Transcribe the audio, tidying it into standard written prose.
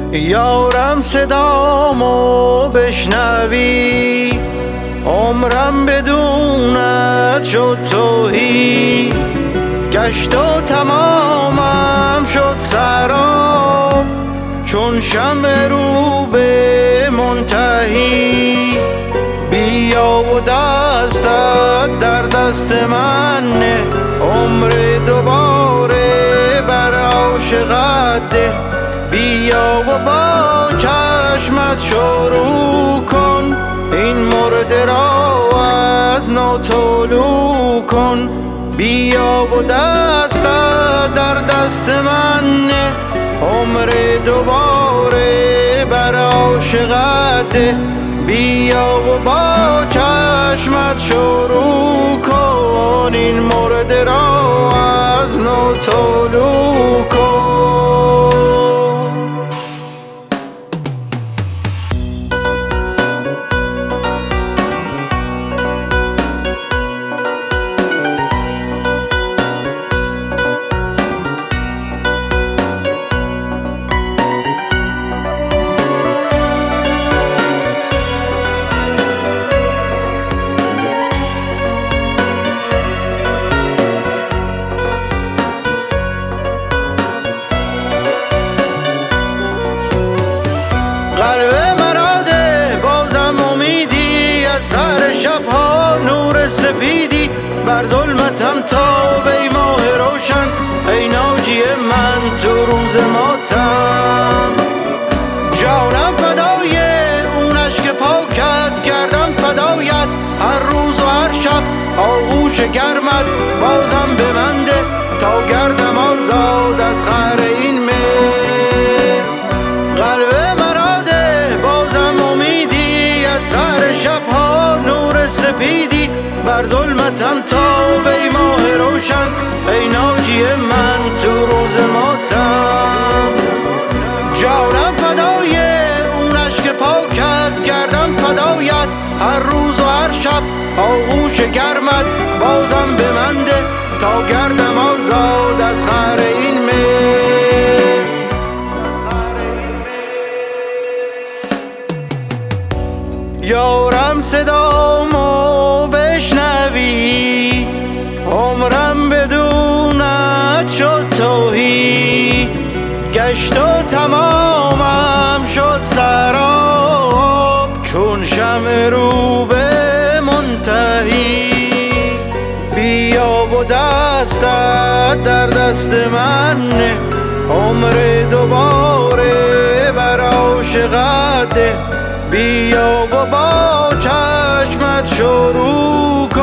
یارم صدامو بشنوی، عمرم بدونت شد تهی. گشت و تمامم شد سراب، چون شمع رو به منتهی. بیا و دستت در دست من نه، عمر دوباره بر عاشقت ده. بیا و با چشمت شروع کن، این مرده را از نو طلوع کن. بیا و دستت در دست من نه، عمر دوباره بر عاشقت ده. بیا و با چشمت شروع کن، این مرده را از نو طلوع کن. قلب مرا ده بازم امیدی، از قعر شبها نور سپیدی. بر ظلمتم تاب ای ماه روشن، ای ناجی من تو روز ماتم. جانم فدای اون اشک پاکت، کردم فدایت هر روز و هر شب. آغوش گرمت بازم به من ده، تا گردم آزاد از قعر این مه. قلب سپیدی، بر ظلمتم تاب ای ماه روشن، ای ناجی من تو روز ماتم. جانم فدای اون اشک پاکت، کردم فدایت هر روز و هر شب. آغوش گرمت بازم به من ده، تا گردم آزاد از قعر این مه. یارم صدامو بشنوی، عمرم بدونت شد تهی. گشت و تمامم شد سراب، چون شمع رو به منتهی. بیا و دستت در دست من نه، عمر دوباره بر عاشقت ده. بیا و با چشمت شروع